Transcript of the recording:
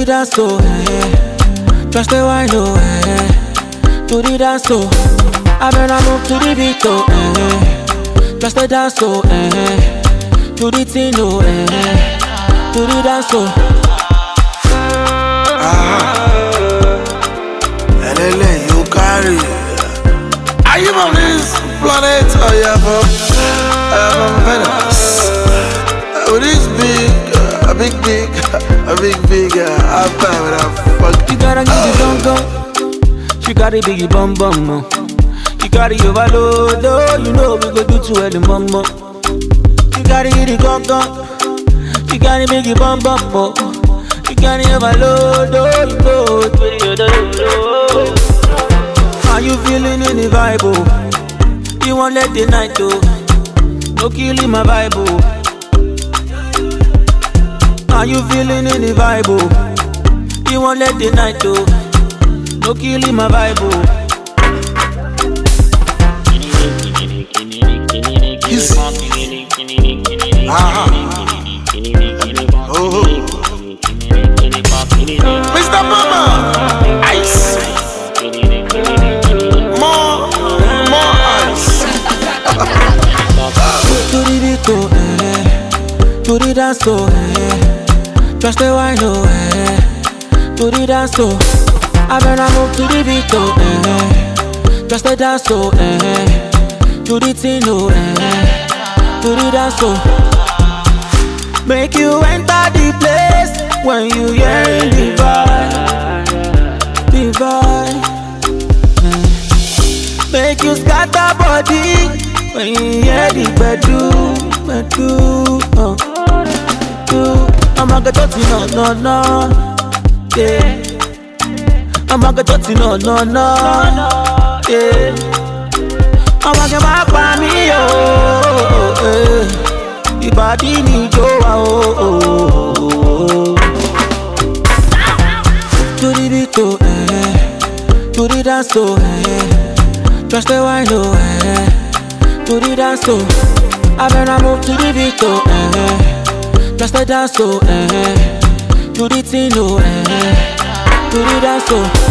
dance, oh, just the wine, oh, to the dance, oh. I better move to the beat, oh, just the dance, oh, to the thing, oh, to the dance, oh. LLA, you carry. Are you from this planet or you from Venus? With this big, a big, I'm fine with that fuck. You gotta give the bum bum. She got a biggie bum bum, oh. You got the overload, oh. You know we go do too early, mama. You gotta get the gun gun. You got a biggie bum bum, oh. You got the overload, oh. You know are you feeling in the vibe, oh? You won't let the night go. No killing my vibe, oh. Are you feeling in the vibe, oh? You won't let the night go. No killing my vibe, oh. Easy. Oh. Mr. Mama, ice. More ice. To the beat, oh, to the dance, oh, just the wine, oh, to the dance, oh. I better move to the beat, oh, just the dance, oh, to the thing, oh, to the dance, oh. Make you enter the place when you hear the vibe, the vibe. Make you scatter body when you hear the bedroom, oh. I'm a gadoti, no, yeah. I'm a gadoti, no, yeah. I'm a get by me, oh, yeah. The body need you, oh. To the beat, oh, to the dance, oh, just the wine, oh, to the dance, oh. I better move to the beat, oh, just the dance, oh, to the thing, oh, to the dance, oh.